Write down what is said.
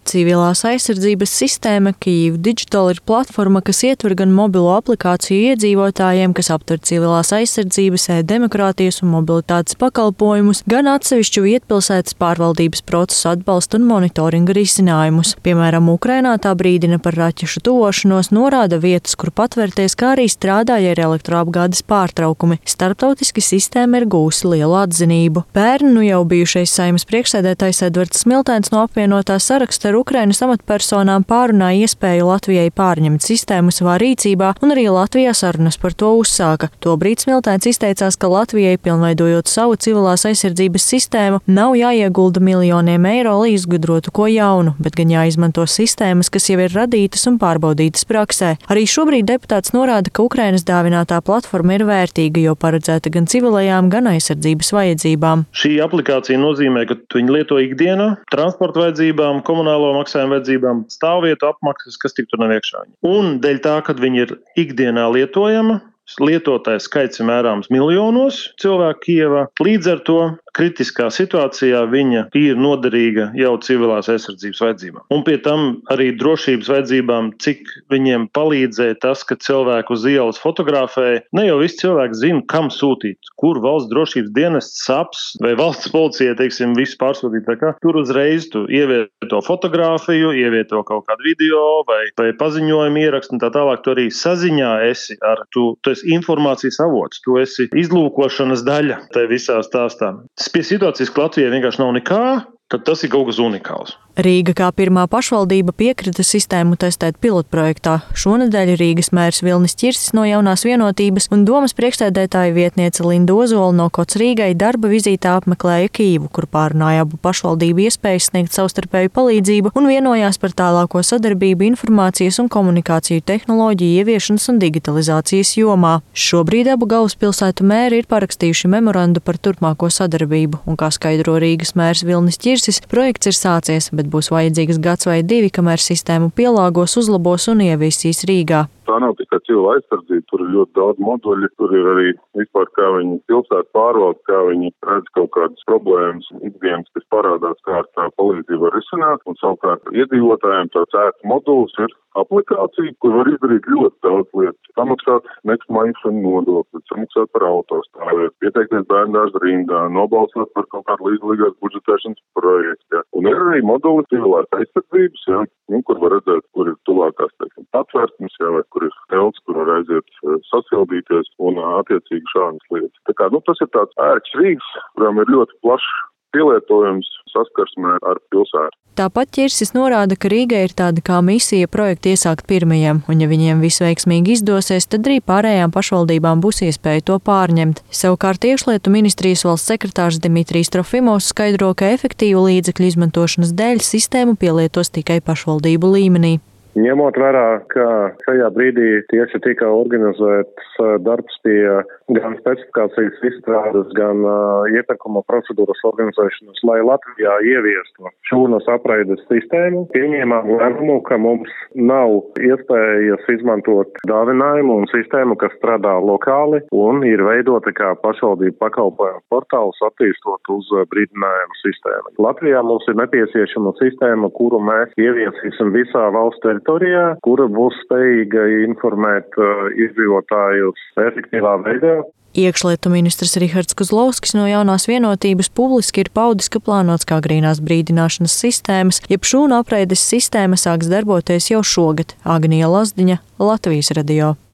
Civilās aizsardzības sistēma Kyiv Digital ir platforma, kas ietver gan mobilo aplikāciju iedzīvotājiem, kas aptver civilās aizsardzības, e-demokrātijas un mobilitātes pakalpojumus, gan atsevišķu vietpilsētas pārvaldības procesu atbalstu un monitoringa risinājumus. Piemēram, Ukrainā tā brīdina par raķešu tuvošanos, norāda vietas, kur patvērties, kā arī strādāja ar elektroapgādes pārtraukumi. Starptautiski sistēma ir gūsi lielu atzinību. Pērn jau bijušais Saeimas priekšsēdētājs Edvards Smiltēns no apvienotā saraksta ar Ukrainas amatpersonām pārunāja iespēju Latvijai pārņemt sistēmu savā rīcībā, un arī Latvijā sarunas par to uzsāka. Tobrīd Smiltēns izteicās, ka Latvijai, pilnveidojot savu civilās aizsardzības sistēmu, nav jāiegulda miljoniem eiro, lai izgudrotu ko jaunu, bet gan jāizmanto sistēmas, kas jau ir radītas un pārbaudītas praksē. Arī šobrīd deputāts norāda, ka Ukrainas dāvinātā platforma ir vērtīga, jo paredzēta gan civilajām, gan aizsardzības vajadzībām. Šī aplikācija nozīmē, ka viņi lieto ikdienā, transporta vajadzībām, komunālo maksājumu vajadzībām, stāvvietu apmaksas, kas tik tur nav iekšā. Un dēļ tā, ka viņi ir ikdienā lietojama, lietotāju skaits ir mērāms miljonos cilvēku Kijevā. Līdz ar to kritiskā situācijā viņa ir noderīga jau civilās aizsardzības vajadzībām. Un pie tam arī drošības vajadzībām, cik viņiem palīdzēja tas, ka cilvēku uz ielas fotografēja. Ne jau visi cilvēki zina, kam sūtīt, kur valsts drošības dienests, SAPS vai valsts policija, teiksim, visu pārsūtīt. Tā kā tur uzreiz tu ievieto fotogrāfiju, ievieto kaut kādu video vai paziņojumu ierakstu un tā tālāk. Tu arī saziņā esi ar tu esi informācijas avots, tu esi izlūkošanas daļa tai visā stāstā. Pie situācijas, ka Latvijai vienkārši nav nekā, tad tas ir kaut kas unikāls. Rīga kā pirmā pašvaldība piekrita sistēmu testēt pilotprojektā. Šonedēļ Rīgas mērs Vilnis Ķirsis no Jaunās vienotības un domas priekšsēdētāja vietniece Linda Ozola no Kots Rīgai darba vizītā apmeklēja Kijivu, kur pārunāja abu pašvaldību iespējas sniegt savstarpēju palīdzību un vienojās par tālāko sadarbību informācijas un komunikāciju tehnoloģiju ieviešanas un digitalizācijas jomā. Šobrīd abu galvaspilsētu mēri ir parakstījuši memorandu par turpmāko sadarbību, un kā skaidro Rīgas mērs Vilnis Ķirsis, projekts ir sācies, bet būs vajadzīgs gads vai divi, kamēr sistēmu pielāgos, uzlabos un ieviesīs Rīgā. Tā nav tikai civila aizsardzība, tur ir ļoti daudz moduļu, tur ir arī vispār, kā viņi pilsētu pārvalda, kā viņi redz kaut kādas problēmas, ikdienas, kas parādās, kā ar tā palīdzību var risināt, un savukārt iedzīvotājiem tāds ērts moduls ir aplikācija, kur var izdarīt ļoti daudz lietas. Samaksāt nekustamību nodokli, samaksāt par autostāvvietu, pieteikties bērndārza rindā, nobalsot par kaut kādu līdzīgās budžetēšanas projektu. Un ir arī moduli civilās aizsardzības, kur var redzēt, kur ir tuvākās, teiksim, atvērsmes, vai kur ir telts, kur var aiziet sasildīties un attiecīgi šādas lietas. Tā kā, tas ir tāds ērts rīks, kuram ir ļoti plašs pielietojums saskarsmē ar pilsētu. Tāpat Ķirsis norāda, ka Rīgai ir tāda kā misija projektu iesākt pirmajiem, un ja viņiem viss veiksmīgi izdosies, tad arī pārējām pašvaldībām būs iespēja to pārņemt. Savukārt iekšlietu ministrijas valsts sekretārs Dimitrijs Trofimovs skaidro, ka efektīvu līdzekļu izmantošanas dēļ sistēmu pielietos tikai pašvaldību līmenī. Ņemot vērā, ka šajā brīdī tieši tika organizēts darbs pie gan specifikācijas izstrādes, gan iepirkuma procedūras organizēšanas, lai Latvijā ieviestu šūnas apreides sistēmu, pieņēmām lēmumu, ka mums nav iespējas izmantot dāvinājumu un sistēmu, kas strādā lokāli un ir veidota kā pašvaldību pakalpojumu portāls attīstot uz brīdinājumu sistēmu. Latvijā mums ir nepieciešama sistēma, kuru mēs ieviesīsim visā valsts teritorijā, kura būs spējīga informēt iedzīvotājus efektīvā veidā. Iekšlietu ministrs Rihards Kozlovskis no Jaunās vienotības publiski ir paudis, ka plānots kā agrīnās brīdināšanas sistēmas, jeb šūnu apreides sistēma sāks darboties jau šogad. Agnija Lazdiņa, Latvijas radio.